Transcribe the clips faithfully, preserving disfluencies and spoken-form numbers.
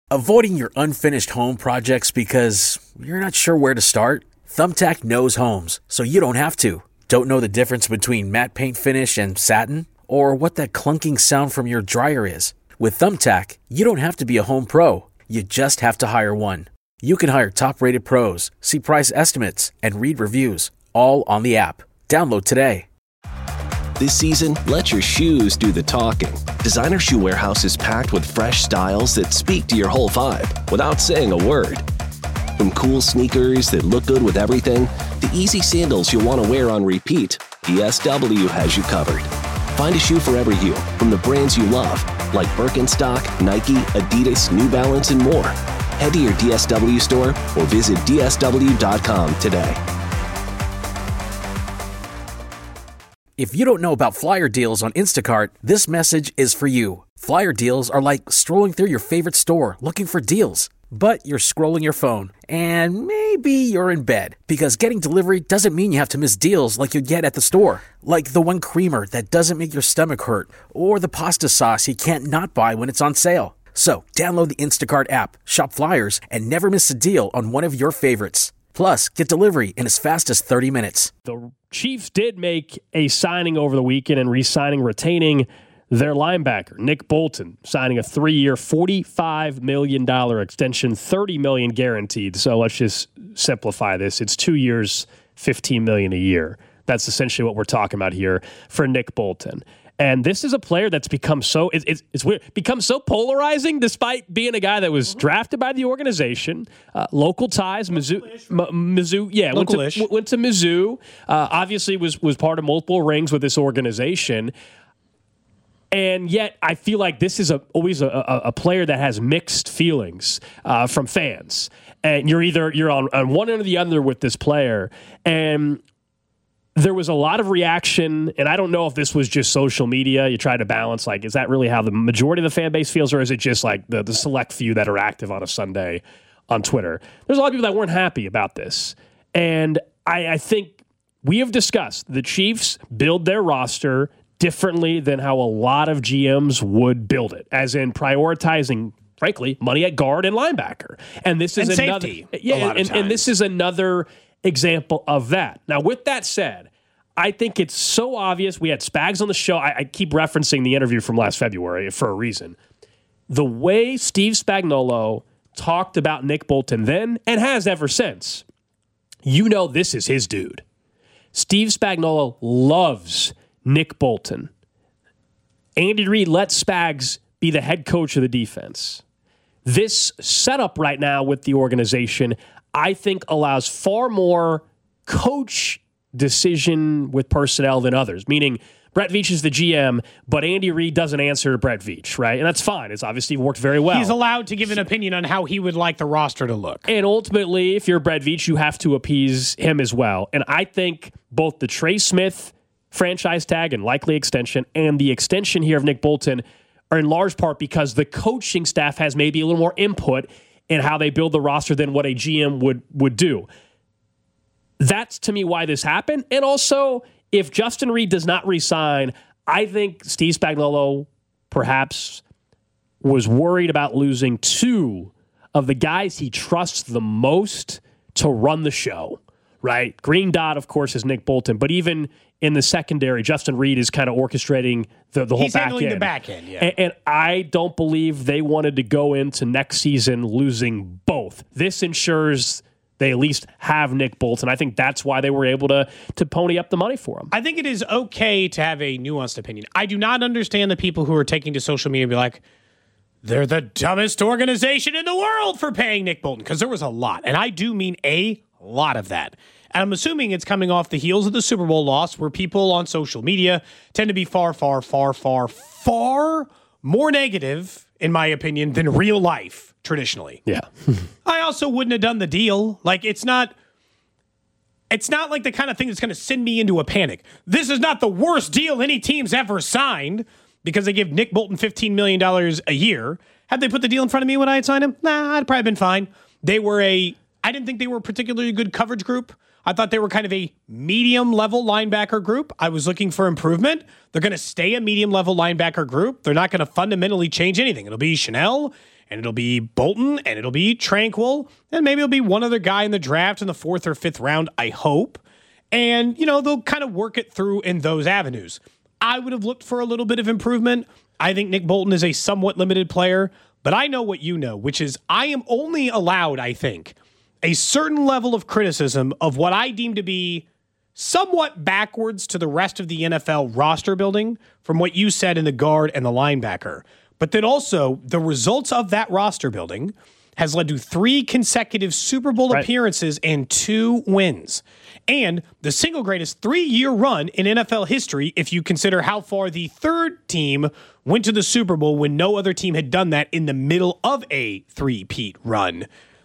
Avoiding your unfinished home projects because you're not sure where to start? Thumbtack knows homes, so you don't have to. Don't know the difference between matte paint finish and satin? Or what that clunking sound from your dryer is? With Thumbtack, you don't have to be a home pro. You just have to hire one. You can hire top-rated pros, see price estimates, and read reviews, all on the app. Download today. This season, let your shoes do the talking. Designer Shoe Warehouse is packed with fresh styles that speak to your whole vibe without saying a word. From cool sneakers that look good with everything, to easy sandals you'll want to wear on repeat, D S W has you covered. Find a shoe for every you from the brands you love, like Birkenstock, Nike, Adidas, New Balance, and more. Head to your D S W store or visit D S W dot com today. If you don't know about flyer deals on Instacart, this message is for you. Flyer deals are like strolling through your favorite store looking for deals. But you're scrolling your phone, and maybe you're in bed, because getting delivery doesn't mean you have to miss deals like you get at the store. Like the one creamer that doesn't make your stomach hurt, or the pasta sauce you can't not buy when it's on sale. So download the Instacart app, shop flyers, and never miss a deal on one of your favorites. Plus, get delivery in as fast as thirty minutes. The Chiefs did make a signing over the weekend and re-signing, retaining their linebacker, Nick Bolton, signing a three-year, forty-five million dollars extension, thirty million dollars guaranteed. So let's just simplify this. It's two years, fifteen million dollars a year. That's essentially what we're talking about here for Nick Bolton. And this is a player that's become so it's, it's, it's weird, become so polarizing, despite being a guy that was drafted by the organization, uh, local ties, Mizzou, M- Mizzou, yeah, went to, went to Mizzou. Uh, obviously, was was part of multiple rings with this organization. And yet, I feel like this is a, always a, a, a player that has mixed feelings uh, from fans. And you're either you're on, on one end or the other with this player. And there was a lot of reaction, and I don't know if this was just social media. You try to balance, like, is that really how the majority of the fan base feels, or is it just like the, the select few that are active on a Sunday on Twitter? There's a lot of people that weren't happy about this. And I, I think we have discussed the Chiefs build their roster differently than how a lot of G Ms would build it, as in prioritizing, frankly, money at guard and linebacker. And this is and another, safety, yeah, and, and this is another example of that. Now, with that said, I think it's so obvious. We had Spags on the show. I, I keep referencing the interview from last February for a reason. The way Steve Spagnuolo talked about Nick Bolton then and has ever since, you know this is his dude. Steve Spagnuolo loves Nick Bolton. Andy Reid lets Spags be the head coach of the defense. This setup right now with the organization, I think, allows far more coach decision with personnel than others, meaning Brett Veach is the G M, but Andy Reid doesn't answer to Brett Veach, right? And that's fine. It's obviously worked very well. He's allowed to give an opinion on how he would like the roster to look. And ultimately, if you're Brett Veach, you have to appease him as well. And I think both the Trey Smith franchise tag and likely extension and the extension here of Nick Bolton are in large part because the coaching staff has maybe a little more input in how they build the roster than what a G M would would do. That's, to me, why this happened. And also, if Justin Reid does not resign, I think Steve Spagnuolo perhaps was worried about losing two of the guys he trusts the most to run the show, right? Green dot, of course, is Nick Bolton. But even in the secondary, Justin Reid is kind of orchestrating the, the whole He's back handling end. the back end, yeah. And, and I don't believe they wanted to go into next season losing both. This ensures they at least have Nick Bolton. I think that's why they were able to to pony up the money for him. I think it is okay to have a nuanced opinion. I do not understand the people who are taking to social media and be like, they're the dumbest organization in the world for paying Nick Bolton, because there was a lot. And I do mean a lot of that. And I'm assuming it's coming off the heels of the Super Bowl loss, where people on social media tend to be far, far, far, far, far more negative, in my opinion, than real life traditionally. Yeah. I also wouldn't have done the deal. Like, it's not it's not like the kind of thing that's going to send me into a panic. This is not the worst deal any team's ever signed because they give Nick Bolton fifteen million dollars a year. Had they put the deal in front of me when I had signed him? Nah, I'd probably been fine. They were a I didn't think they were a particularly good coverage group. I thought they were kind of a medium-level linebacker group. I was looking for improvement. They're going to stay a medium-level linebacker group. They're not going to fundamentally change anything. It'll be Chanel. and it'll be Bolton, and it'll be Tranquill, and maybe it'll be one other guy in the draft in the fourth or fifth round, I hope. And, you know, they'll kind of work it through in those avenues. I would have looked for a little bit of improvement. I think Nick Bolton is a somewhat limited player, but I know what you know, which is I am only allowed, I think, a certain level of criticism of what I deem to be somewhat backwards to the rest of the N F L roster building from what you said in the guard and the linebacker. But then also the results of that roster building has led to three consecutive Super Bowl right. appearances and two wins. And the single greatest three-year run in N F L history if you consider how far the third team went to the Super Bowl when no other team had done that in the middle of a three-peat run.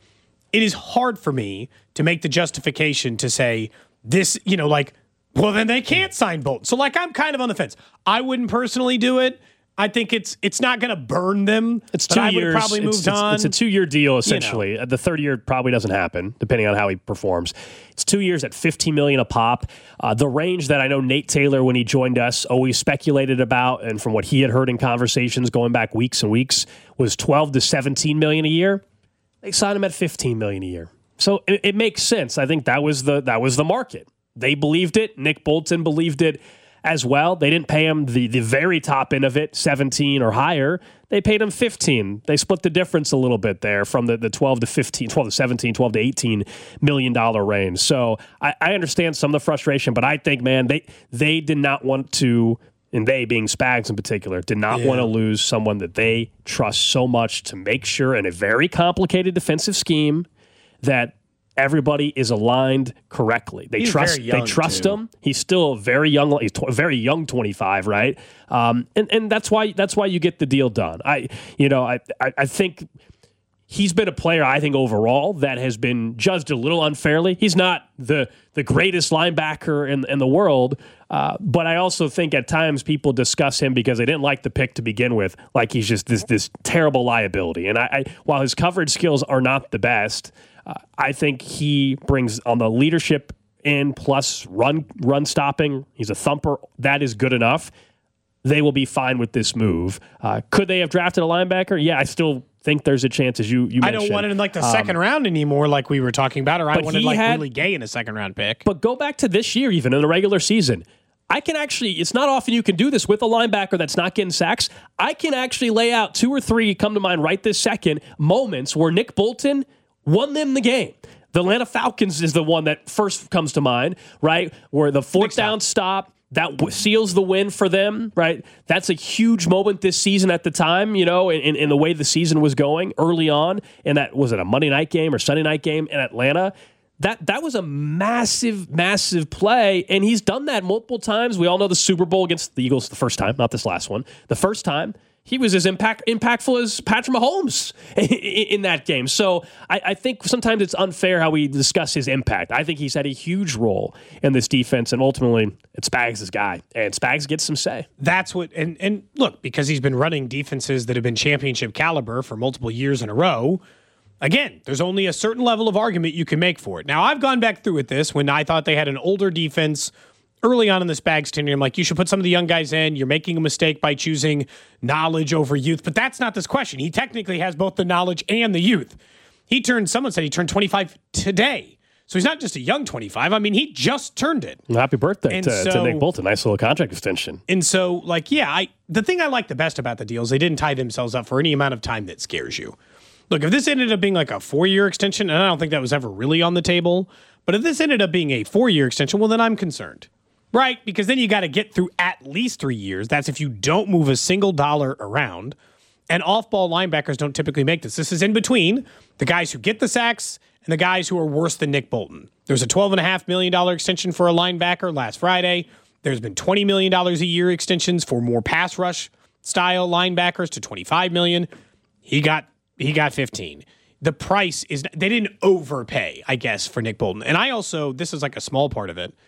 It is hard for me to make the justification to say this, you know, like, well, then they can't sign Bolton. So, like, I'm kind of on the fence. I wouldn't personally do it. I think it's it's not going to burn them. It's two I years. Probably moved it's, it's, on. It's a two-year deal essentially. You know. The third year probably doesn't happen, depending on how he performs. It's two years at fifteen million dollars a pop. Uh, the range that I know Nate Taylor, when he joined us, always speculated about, and from what he had heard in conversations going back weeks and weeks, was twelve to seventeen million dollars a year. They signed him at fifteen million dollars a year. So it, it makes sense. I think that was the that was the market. They believed it. Nick Bolton believed it as well. They didn't pay him the, the very top end of it, seventeen or higher. They paid him fifteen. They split the difference a little bit there from the, the twelve to fifteen, twelve to seventeen, twelve to eighteen million dollar range. So I, I understand some of the frustration, but I think, man, they they did not want to, and they being Spags in particular, did not yeah. want to lose someone that they trust so much to make sure in a very complicated defensive scheme that everybody is aligned correctly. They he's trust. Young, they trust too. him. He's still very young. He's tw- very young, twenty-five, right? Um, and and that's why that's why you get the deal done. I you know I I, I think he's been a player, I think, overall that has been judged a little unfairly. He's not the the greatest linebacker in in the world, uh, but I also think at times people discuss him because they didn't like the pick to begin with, like he's just this this terrible liability. And I, I while his coverage skills are not the best, Uh, I think he brings on the leadership in plus run run stopping. He's a thumper. That is good enough. They will be fine with this move. Uh, could they have drafted a linebacker? Yeah, I still think there's a chance, as you, you mentioned. I don't want it in like the second um, round anymore like we were talking about, or I wanted like had, Willie Gay in a second round pick. But go back to this year, even in the regular season. I can actually, it's not often you can do this with a linebacker that's not getting sacks. I can actually lay out two or three, come to mind right this second, moments where Nick Bolton won them the game. The Atlanta Falcons is the one that first comes to mind, right? Where the fourth down stop, that w- seals the win for them, right? That's a huge moment this season at the time, you know, in, in the way the season was going early on. And that, was it a Monday night game or Sunday night game in Atlanta? That that was a massive, massive play, and he's done that multiple times. We all know the Super Bowl against the Eagles the first time, not this last one. The first time, he was as impact, impactful as Patrick Mahomes in, in that game. So I, I think sometimes it's unfair how we discuss his impact. I think he's had a huge role in this defense, and ultimately it's Spags' guy, and Spags gets some say. That's what, and, and look, because he's been running defenses that have been championship caliber for multiple years in a row, again, there's only a certain level of argument you can make for it. Now, I've gone back through with this when I thought they had an older defense early on in the Spags tenure. I'm like, you should put some of the young guys in. You're making a mistake by choosing knowledge over youth. But that's not this question. He technically has both the knowledge and the youth. He turned, someone said he turned twenty-five today. So he's not just a young twenty-five. I mean, he just turned it. Well, happy birthday to, so, to Nick Bolton. Nice little contract extension. And so, like, yeah, I the thing I like the best about the deal is they didn't tie themselves up for any amount of time that scares you. Look, if this ended up being like a four-year extension, and I don't think that was ever really on the table, but if this ended up being a four-year extension, well, then I'm concerned. Right, because then you got to get through at least three years. That's if you don't move a single dollar around. And off-ball linebackers don't typically make this. This is in between the guys who get the sacks and the guys who are worse than Nick Bolton. There's a twelve point five million dollars extension for a linebacker last Friday. There's been twenty million dollars a year extensions for more pass rush style linebackers to twenty-five million dollars. He got he got fifteen. The price is, they didn't overpay, I guess, for Nick Bolton. And I also, this is like a small part of it,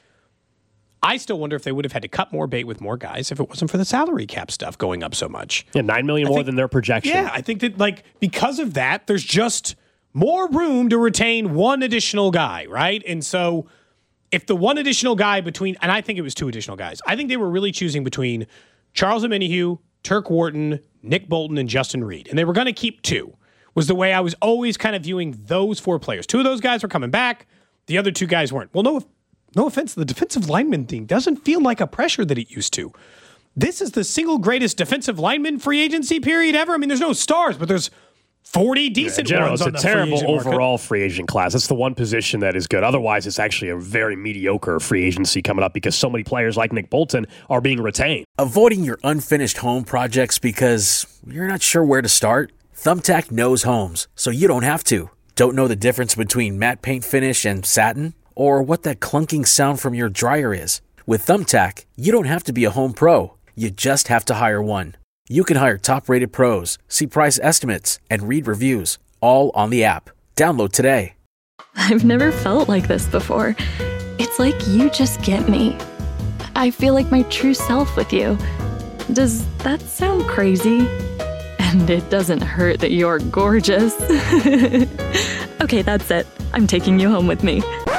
I still wonder if they would have had to cut more bait with more guys if it wasn't for the salary cap stuff going up so much. Yeah, nine million more think, than their projection. Yeah, I think that like because of that, there's just more room to retain one additional guy, right? And so if the one additional guy between, and I think it was two additional guys, I think they were really choosing between Charles Omenihu, Turk Wharton, Nick Bolton, and Justin Reed. And they were going to keep two. was the way I was always kind of viewing those four players. Two of those guys were coming back. The other two guys weren't. Well, no, no offense. The defensive lineman thing doesn't feel like a pressure that it used to. This is the single greatest defensive lineman free agency period ever. I mean, there's no stars, but there's forty decent yeah, general, ones it's on a the terrible free agent overall market. free agent class. That's the one position that is good. Otherwise, it's actually a very mediocre free agency coming up because so many players like Nick Bolton are being retained. Avoiding your unfinished home projects because you're not sure where to start? Thumbtack knows homes, so you don't have to. Don't know the difference between matte paint finish and satin? Or what that clunking sound from your dryer is? With Thumbtack, you don't have to be a home pro. You just have to hire one. You can hire top-rated pros, see price estimates, and read reviews, all on the app. Download today. I've never felt like this before. It's like you just get me. I feel like my true self with you. Does that sound crazy? And it doesn't hurt that you're gorgeous. Okay, that's it. I'm taking you home with me.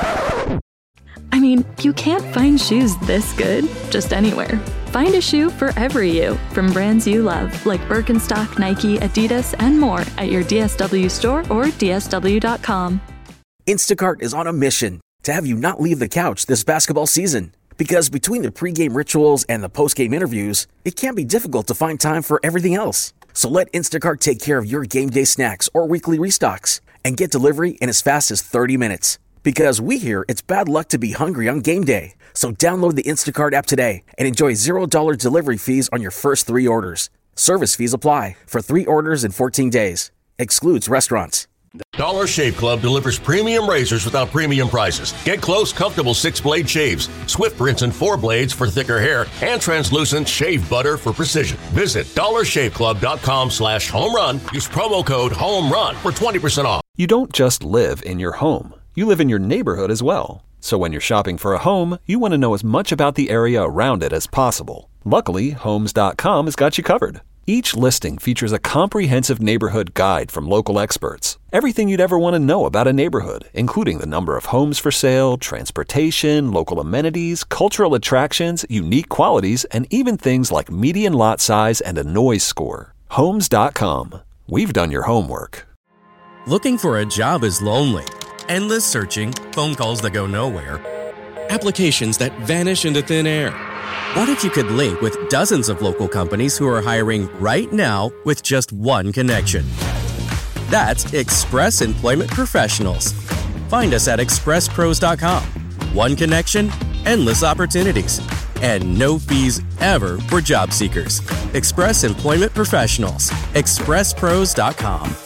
I mean, you can't find shoes this good just anywhere. Find a shoe for every you from brands you love, like Birkenstock, Nike, Adidas, and more at your D S W store or D S W dot com. Instacart is on a mission to have you not leave the couch this basketball season. Because between the pregame rituals and the postgame interviews, it can be difficult to find time for everything else. So let Instacart take care of your game day snacks or weekly restocks and get delivery in as fast as thirty minutes. Because we hear it's bad luck to be hungry on game day. So download the Instacart app today and enjoy zero dollars delivery fees on your first three orders. Service fees apply for three orders in fourteen days. Excludes restaurants. Dollar Shave Club delivers premium razors without premium prices. Get close, comfortable six-blade shaves, swift rinse and four blades for thicker hair, and translucent shave butter for precision. Visit dollarshaveclub.com slash home run. Use promo code HOMERUN for twenty percent off. You don't just live in your home. You live in your neighborhood as well. So when you're shopping for a home, you want to know as much about the area around it as possible. Luckily, Homes dot com has got you covered. Each listing features a comprehensive neighborhood guide from local experts. Everything you'd ever want to know about a neighborhood, including the number of homes for sale, transportation, local amenities, cultural attractions, unique qualities, and even things like median lot size and a noise score. Homes dot com. We've done your homework. Looking for a job is lonely. Endless searching, phone calls that go nowhere, applications that vanish into thin air. What if you could link with dozens of local companies who are hiring right now with just one connection? That's Express Employment Professionals. Find us at express pros dot com. One connection, endless opportunities, and no fees ever for job seekers. Express Employment Professionals. express pros dot com.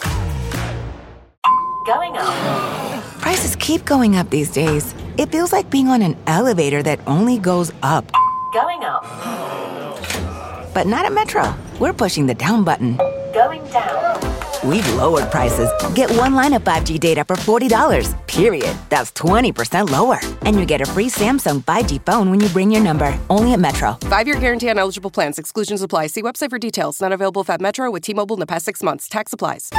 Going up. Prices keep going up these days. It feels like being on an elevator that only goes up. Going up. But not at Metro. We're pushing the down button. Going down. We've lowered prices. Get one line of five G data for forty dollars, period. That's twenty percent lower. And you get a free Samsung five G phone when you bring your number. Only at Metro. Five-year guarantee on eligible plans. Exclusions apply. See website for details. Not available at Metro with T-Mobile in the past six months. Tax applies.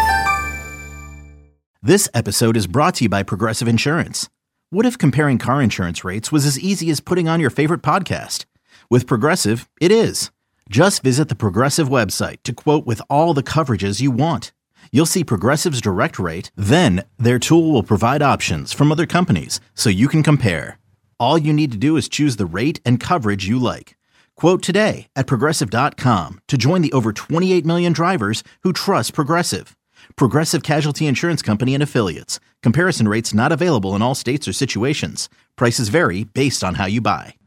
This episode is brought to you by Progressive Insurance. What if comparing car insurance rates was as easy as putting on your favorite podcast? With Progressive, it is. Just visit the Progressive website to quote with all the coverages you want. You'll see Progressive's direct rate, then their tool will provide options from other companies so you can compare. All you need to do is choose the rate and coverage you like. Quote today at progressive dot com to join the over twenty-eight million drivers who trust Progressive. Progressive Casualty Insurance Company and Affiliates. Comparison rates not available in all states or situations. Prices vary based on how you buy.